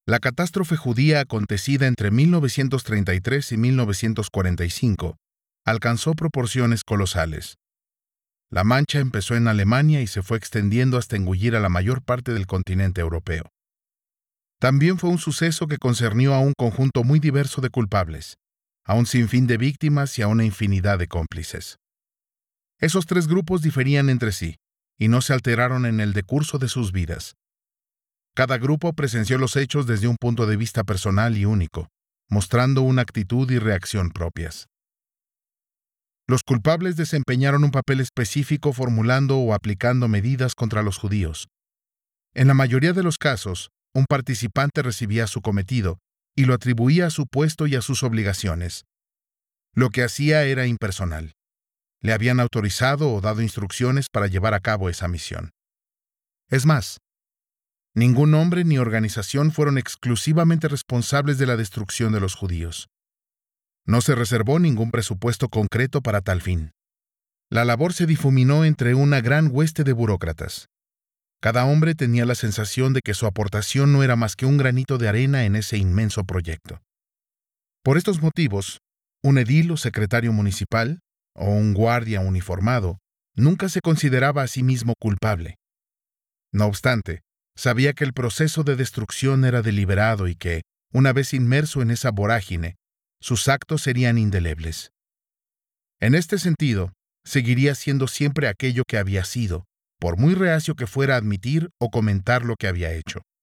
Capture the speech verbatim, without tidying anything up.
La catástrofe judía acontecida entre mil novecientos treinta y tres y mil novecientos cuarenta y cinco alcanzó proporciones colosales. La mancha empezó en Alemania y se fue extendiendo hasta engullir a la mayor parte del continente europeo. También fue un suceso que concernió a un conjunto muy diverso de culpables, a un sinfín de víctimas y a una infinidad de cómplices. Esos tres grupos diferían entre sí y no se alteraron en el decurso de sus vidas. Cada grupo presenció los hechos desde un punto de vista personal y único, mostrando una actitud y reacción propias. Los culpables desempeñaron un papel específico formulando o aplicando medidas contra los judíos. En la mayoría de los casos, un participante recibía su cometido y lo atribuía a su puesto y a sus obligaciones. Lo que hacía era impersonal. Le habían autorizado o dado instrucciones para llevar a cabo esa misión. Es más, ningún hombre ni organización fueron exclusivamente responsables de la destrucción de los judíos. No se reservó ningún presupuesto concreto para tal fin. La labor se difuminó entre una gran hueste de burócratas. Cada hombre tenía la sensación de que su aportación no era más que un granito de arena en ese inmenso proyecto. Por estos motivos, un edil o secretario municipal, o un guardia uniformado, nunca se consideraba a sí mismo culpable. No obstante, sabía que el proceso de destrucción era deliberado y que, una vez inmerso en esa vorágine, sus actos serían indelebles. En este sentido, seguiría siendo siempre aquello que había sido, por muy reacio que fuera a admitir o comentar lo que había hecho.